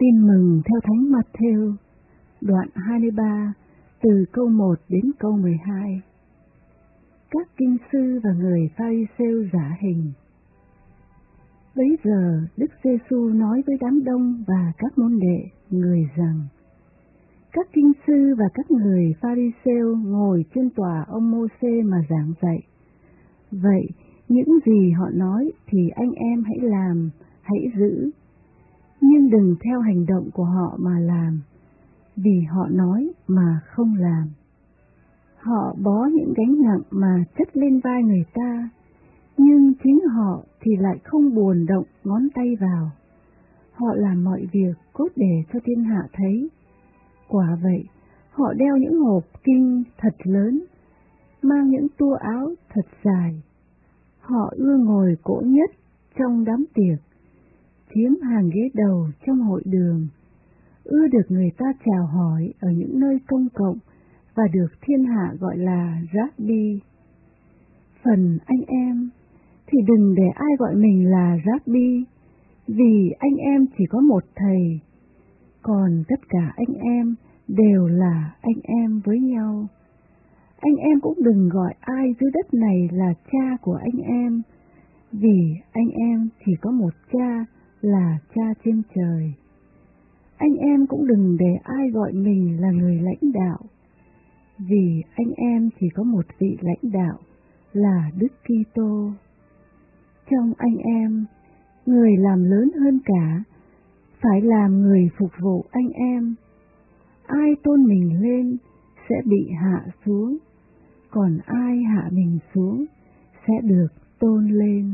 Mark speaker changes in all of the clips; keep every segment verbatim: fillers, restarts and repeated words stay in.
Speaker 1: Tin mừng theo Thánh Matthew, đoạn hai mươi ba, từ câu một đến câu mười hai. Các kinh sư và người Pha-ri-sêu giả hình. Bấy giờ Đức Giê-xu nói với đám đông và các môn đệ người rằng: các kinh sư và các người Pha-ri-sêu ngồi trên tòa ông Mô-xê mà giảng dạy. Vậy những gì họ nói thì anh em hãy làm, hãy giữ, nhưng đừng theo hành động của họ mà làm, vì họ nói mà không làm. Họ bó những gánh nặng mà chất lên vai người ta, nhưng chính họ thì lại không buồn động ngón tay vào. Họ làm mọi việc cốt để cho thiên hạ thấy. Quả vậy, họ đeo những hộp kinh thật lớn, mang những tua áo thật dài. Họ ưa ngồi cỗ nhất trong đám tiệc, chiếm hàng ghế đầu trong hội đường, ưa được người ta chào hỏi ở những nơi công cộng và được thiên hạ gọi là Rabbi. Phần anh em thì đừng để ai gọi mình là Rabbi, vì anh em chỉ có một thầy, còn tất cả anh em đều là anh em với nhau. Anh em cũng đừng gọi ai dưới đất này là cha của anh em, vì anh em chỉ có một cha là cha trên trời. Anh em cũng đừng để ai gọi mình là người lãnh đạo, vì anh em chỉ có một vị lãnh đạo là Đức Kitô. Trong anh em, người làm lớn hơn cả phải làm người phục vụ anh em. Ai tôn mình lên sẽ bị hạ xuống, còn ai hạ mình xuống sẽ được tôn lên.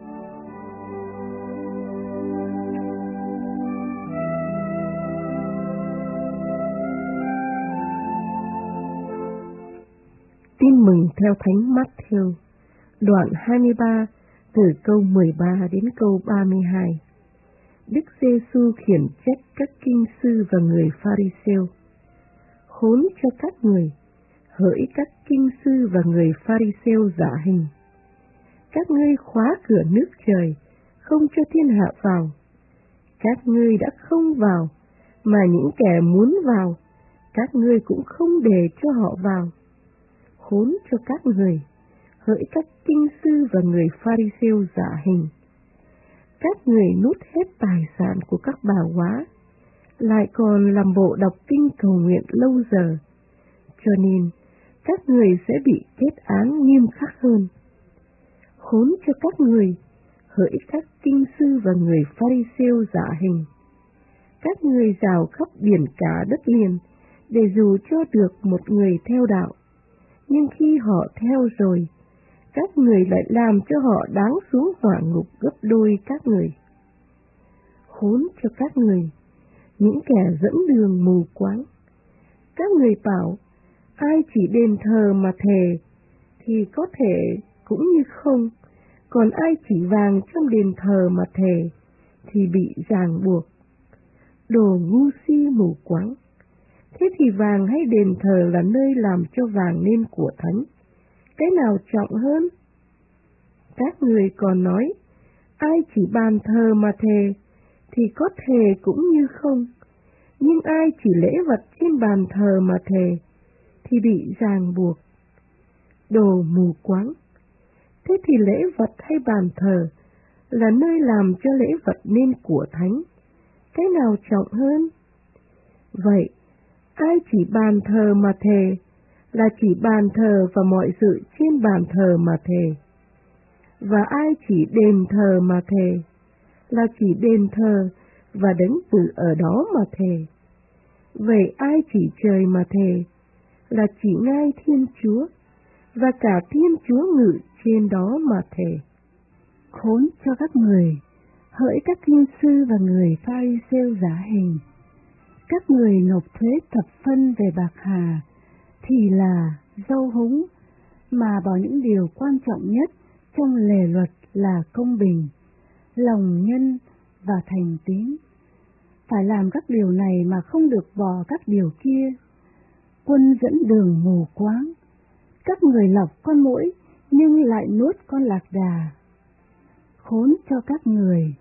Speaker 2: Tin mừng theo Thánh Matthew, đoạn hai mươi ba, từ câu mười ba đến câu ba mươi hai. Đức Giê-xu khiển trách các kinh sư và người Pha-ri-sêu: khốn cho các người, hỡi các kinh sư và người Pha-ri-sêu giả hình! Các ngươi khóa cửa nước trời, không cho thiên hạ vào. Các ngươi đã không vào, mà những kẻ muốn vào, các ngươi cũng không để cho họ vào. Khốn cho các người, hỡi các kinh sư và người Pha-ri-sêu giả hình! Các người nuốt hết tài sản của các bà góa, lại còn làm bộ đọc kinh cầu nguyện lâu giờ, cho nên các người sẽ bị kết án nghiêm khắc hơn. Khốn cho các người, hỡi các kinh sư và người Pha-ri-sêu giả hình! Các người rào khắp biển cả đất liền để dù cho được một người theo đạo, nhưng khi họ theo rồi, các người lại làm cho họ đáng xuống hỏa ngục gấp đôi các người. Khốn cho các người, những kẻ dẫn đường mù quáng! Các người bảo, ai chỉ đền thờ mà thề, thì có thể cũng như không, còn ai chỉ vàng trong đền thờ mà thề, thì bị ràng buộc. Đồ ngu si mù quáng! Thế thì vàng hay đền thờ là nơi làm cho vàng nên của thánh, cái nào trọng hơn? Các người còn nói, ai chỉ bàn thờ mà thề, thì có thề cũng như không, nhưng ai chỉ lễ vật trên bàn thờ mà thề, thì bị ràng buộc. Đồ mù quáng! Thế thì lễ vật hay bàn thờ là nơi làm cho lễ vật nên của thánh, cái nào trọng hơn? Vậy, ai chỉ bàn thờ mà thề, là chỉ bàn thờ và mọi sự trên bàn thờ mà thề. Và ai chỉ đền thờ mà thề, là chỉ đền thờ và đấng từ ở đó mà thề. Vậy ai chỉ trời mà thề, là chỉ ngai Thiên Chúa, và cả Thiên Chúa ngự trên đó mà thề.
Speaker 1: Khốn cho các người, hỡi các kinh sư và người Pha-ri-sêu giả hình! Các người nộp thuế thập phân về bạc hà, thì là dâu húng, mà bỏ những điều quan trọng nhất trong lề luật là công bình, lòng nhân và thành tín. Phải làm các điều này mà không được bỏ các điều kia. Quân dẫn đường mù quáng! Các người lọc con muỗi nhưng lại nuốt con lạc đà. Khốn cho các người,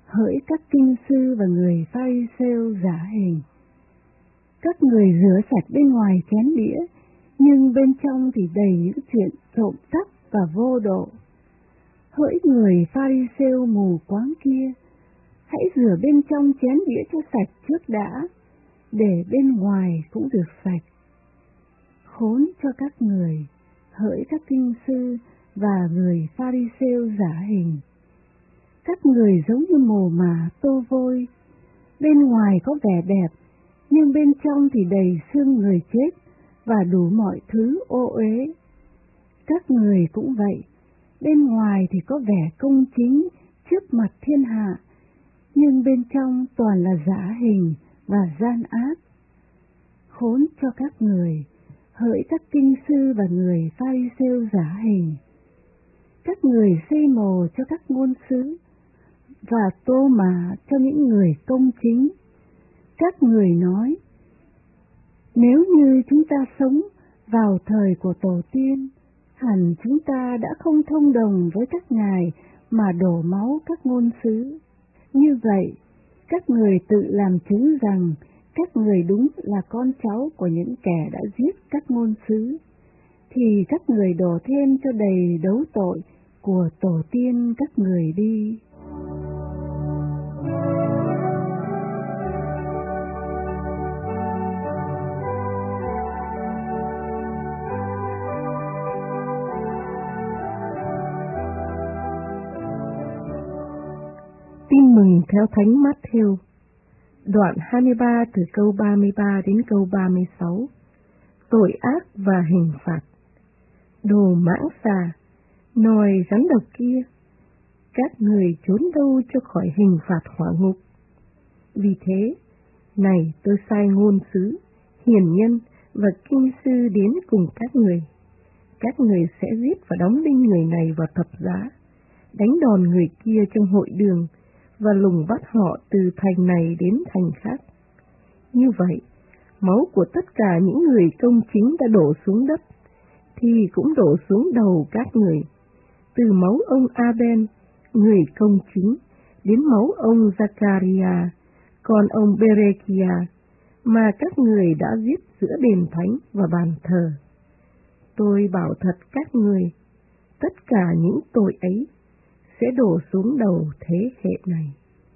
Speaker 1: hỡi các kinh sư và người Pha-ri-sêu giả hình. Các người rửa sạch bên ngoài chén đĩa, nhưng bên trong thì đầy những chuyện trộm cắp và vô độ. Hỡi người Pha-ri-sêu mù quáng kia, hãy rửa bên trong chén đĩa cho sạch trước đã, để bên ngoài cũng được sạch. Khốn cho các người, hỡi các kinh sư và người Pha-ri-sêu giả hình. Các người giống như mồ mả tô vôi, bên ngoài có vẻ đẹp, nhưng bên trong thì đầy xương người chết và đủ mọi thứ ô uế. Các người cũng vậy, bên ngoài thì có vẻ công chính trước mặt thiên hạ, nhưng bên trong toàn là giả hình và gian ác. Khốn cho các người, hỡi các kinh sư và người Pha-ri-sêu giả hình. Các người xây mồ cho các ngôn sứ và tô mả cho những người công chính. Các người nói, nếu như chúng ta sống vào thời của tổ tiên, hẳn chúng ta đã không thông đồng với các ngài mà đổ máu các ngôn sứ. Như vậy, các người tự làm chứng rằng các người đúng là con cháu của những kẻ đã giết các ngôn sứ, thì các người đổ thêm cho đầy đấu tội của tổ tiên các người đi.
Speaker 2: Tin mừng theo Thánh Matthew, đoạn hai mươi ba từ câu ba mươi ba đến câu ba mươi sáu. Tội ác và hình phạt. Đồ mãng xà, nòi rắn độc kia, các người trốn đâu cho khỏi hình phạt hỏa ngục. Vì thế, này tôi sai ngôn sứ, hiền nhân và kinh sư đến cùng các người. Các người sẽ giết và đóng đinh người này vào thập giá, đánh đòn người kia trong hội đường, và lùng bắt họ từ thành này đến thành khác. Như vậy, máu của tất cả những người công chính đã đổ xuống đất, thì cũng đổ xuống đầu các người, từ máu ông Abel, người công chính, đến máu ông Zacharia, con ông Berekia, mà các người đã giết giữa đền thánh và bàn thờ. Tôi bảo thật các người, tất cả những tội ấy sẽ đổ xuống đầu thế hệ này.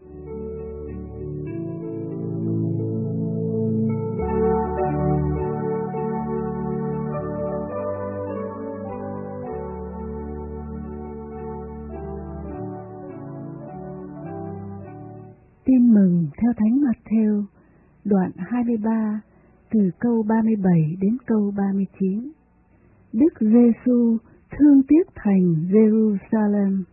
Speaker 1: Tin mừng theo Thánh Matthew, đoạn hai mươi ba, từ câu ba mươi bảy đến câu ba mươi chín. Đức Giê-xu thương tiếc thành Jerusalem.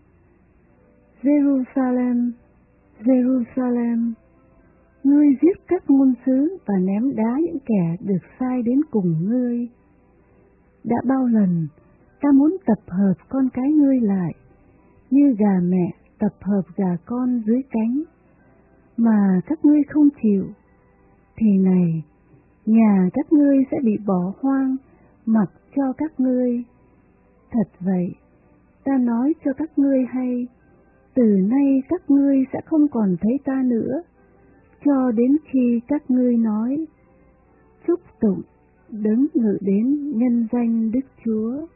Speaker 1: Jerusalem, Jerusalem, ngươi giết các ngôn sứ và ném đá những kẻ được sai đến cùng ngươi. Đã bao lần ta muốn tập hợp con cái ngươi lại, như gà mẹ tập hợp gà con dưới cánh, mà các ngươi không chịu, thì này, nhà các ngươi sẽ bị bỏ hoang, mặc cho các ngươi. Thật vậy, ta nói cho các ngươi hay, từ nay các ngươi sẽ không còn thấy ta nữa, cho đến khi các ngươi nói, chúc tụng đấng ngự đến nhân danh Đức Chúa.